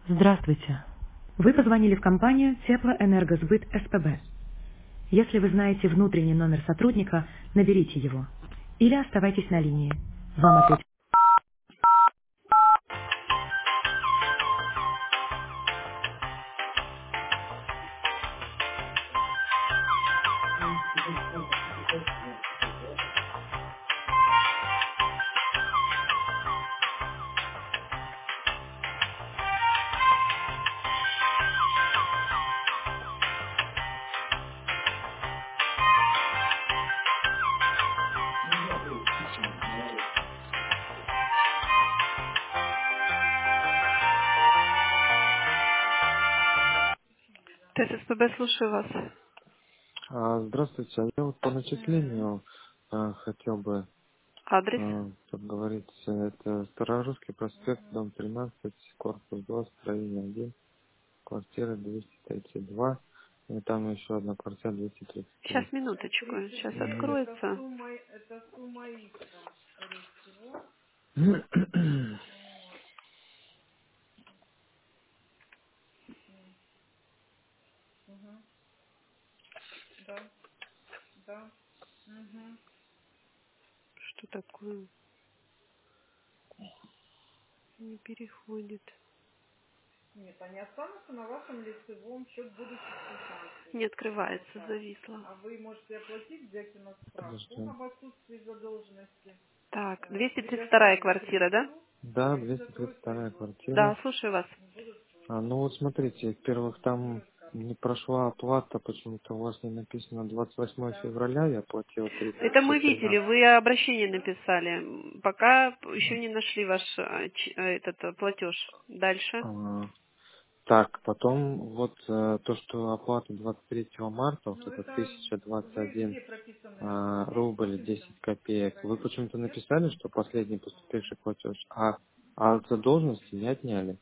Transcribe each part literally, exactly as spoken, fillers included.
Здравствуйте. Вы позвонили в компанию Теплоэнергосбыт СПБ. Если вы знаете внутренний номер сотрудника, наберите его. Или оставайтесь на линии. Вам ответят. ТССПБ, слушаю вас. А, Здравствуйте. А Я вот по начислению а, хотел бы Адрес? а, поговорить. Это Старорусский проспект, дом тринадцать, корпус два, строение один, квартира двести тридцать два. И там еще одна квартира двести тридцать Сейчас, три. минуточку. Сейчас Мгм. откроется. Что такое? Не переходит. Не открывается, зависло. Подожди. Так, двести тридцать вторая квартира, да? Да, двести тридцать вторая квартира. Да, слушаю вас. А, ну вот смотрите, во-первых, там не прошла оплата, почему-то у вас не написано двадцать восьмое февраля, я платил Это тридцать мы видели, тринадцать. вы обращение написали. М, Пока еще не нашли ваш а, ч- а, этот а, платеж. Дальше. Так, потом вот э, то, что оплата двадцать третьего марта, вот это тысяча двадцать один а, рубль десять копеек, вы почему-то написали, что последний поступивший платеж, а, а от задолженности не отняли.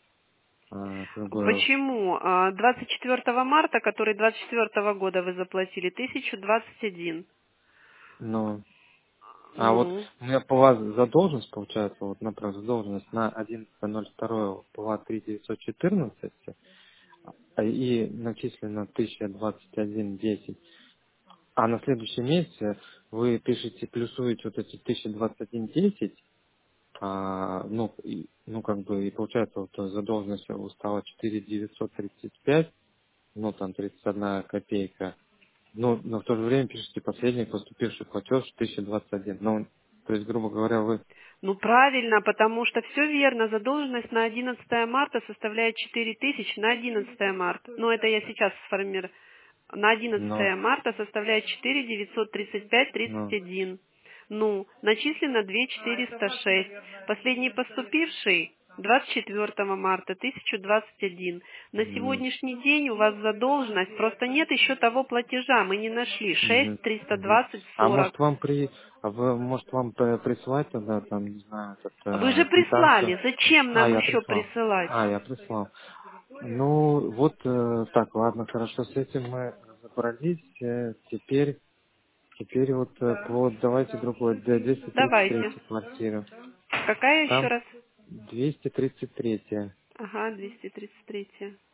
А, как бы, Почему? А, двадцать четвёртого марта, который двадцать четвёртого года вы заплатили, тысяча двадцать один. ну, а вот Ну, у меня по вас задолженность, получается, вот, например, задолженность на одиннадцатое ноль второе была три тысячи девятьсот четырнадцать, а и начислено тысяча двадцать один десять. А на следующий месяц вы пишете, плюсуете вот эти тысяча двадцать один десять, а, ну, и, ну, как бы, и получается, вот задолженность стала четыре тысячи девятьсот тридцать пять, ну, там, тридцать одна копейка. Но, но в то же время пишете последний поступивший платеж тысяча двадцать один. Ну, то есть, грубо говоря, вы, ну правильно, потому что все верно. Задолженность на одиннадцатое марта составляет четыре тысячи на одиннадцатое марта. Ну, это я сейчас сформирую. На ну, одиннадцатое марта составляет четыре тысячи девятьсот тридцать пять тридцать ну, один. Ну, начислено две тысячи четыреста шесть. Последний поступивший двадцать четвёртого марта тысяча двадцать один. На м, сегодняшний день у вас задолженность, просто нет еще того платежа, мы не нашли. мгм, шесть триста мгм. двадцать А может сорок. вам при, а вы, может вам при- прислать тогда, там, не знаю, этот, Вы же э, квитанцию? прислали, зачем А, нам я еще прислал. присылать? А, я прислал. Ну, вот э, так, ладно, хорошо, с этим мы разобрались. Э, теперь, теперь вот э, по, давайте другой, д- двести тридцать Давайте. третья квартира. Какая еще Там раз? двести тридцать третья. Ага, двести тридцать три.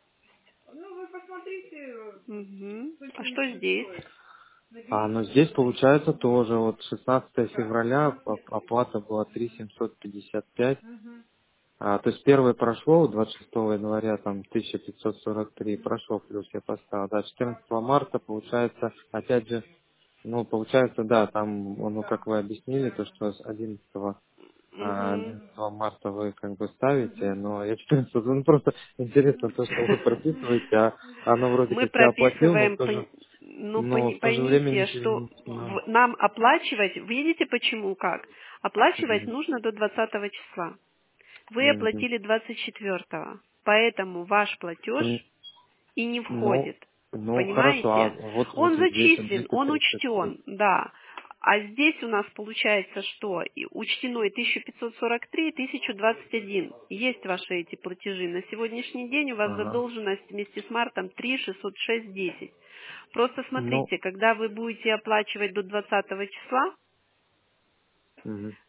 Угу. А что здесь? А, ну здесь получается тоже, вот шестнадцатое февраля оп- оплата была три тысячи семьсот пятьдесят пять. А, то есть первое прошло, двадцать шестого января там тысяча пятьсот сорок три прошло, плюс я поставил. Да, четырнадцатого марта получается, опять же, ну, получается, да, там, ну, как вы объяснили, то, что с одиннадцатого а, Угу. одиннадцатого марта вы как бы ставите, но я четырнадцатого, ну, просто интересно то, что вы прописываете, а оно вроде Мы как я оплатил, но в прописываем, то же, пон- ну но пони- в то же время поймите, ничего что не... Ну, в- нам оплачивать, видите почему как? Оплачивать мгм, нужно до двадцатого числа. Вы мгм. оплатили двадцать четвёртого, поэтому ваш М, платеж и не Ну, входит. ну, хорошо, а Понимаете? вот Он смотрите, здесь зачислен, двести он тридцать три. учтен, да. А здесь у нас получается, что и учтено и тысяча пятьсот сорок три, и тысяча двадцать один. Есть ваши эти платежи. На сегодняшний день у вас Ага. задолженность вместе с мартом три шестьсот шесть десять. Просто Ну, смотрите, когда вы будете оплачивать до двадцатого числа, мгм.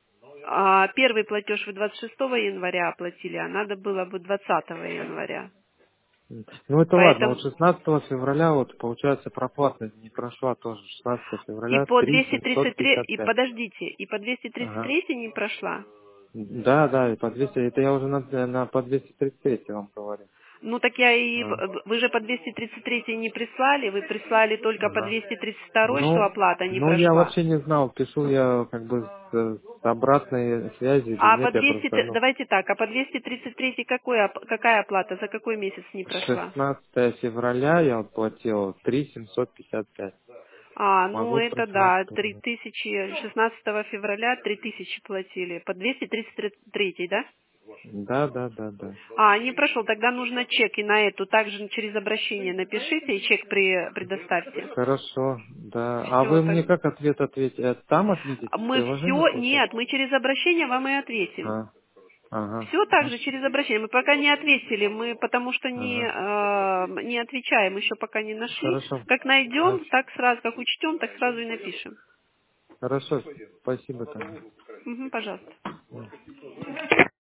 А первый платеж вы двадцать шестого января оплатили, а надо было бы двадцатого января. Ну это ладно, Поэтому вот шестнадцатого февраля, вот получается проплата не прошла тоже, шестнадцатого и февраля по три двести семьсот тридцать три, пятьдесят и пять. подождите, и по двести тридцать Ага. три не прошла. Да, да, и по двести, это я уже на, на по двести тридцать три вам говорю. Ну так я и... А, в- Вы же по двести тридцать три не прислали, вы прислали только по ага. двести тридцать два, что Ну, оплата не ну я прошла. вообще не знал, пишу я как бы с, с обратной связи или А по нет, я двести, просто, ну, давайте так, а по двести тридцать три какой, оп- какая оплата, за какой месяц не прошла? шестнадцатого февраля я оплатил три семьсот пятьдесят пять. А, ну Могу это прислать да, три тоже. тысячи, шестнадцатого февраля три тысячи платили, по двести тридцать три, да? Да, да, да, да. А, не прошел, тогда нужно чек и на эту, также через обращение напишите и чек при, предоставьте. Хорошо, да. А Все, вы мне так. как ответ ответите? Там ответите в Мы приложении, все, получается? нет, мы через обращение вам и ответим. А, ага, Все так же хорошо. через обращение. Мы пока не ответили, мы потому что не, Ага. э, не отвечаем, еще пока не нашли. Хорошо. Как найдем, Хорошо. так сразу, как учтем, так сразу и напишем. Хорошо. Спасибо, Таня. Мгм, пожалуйста. М.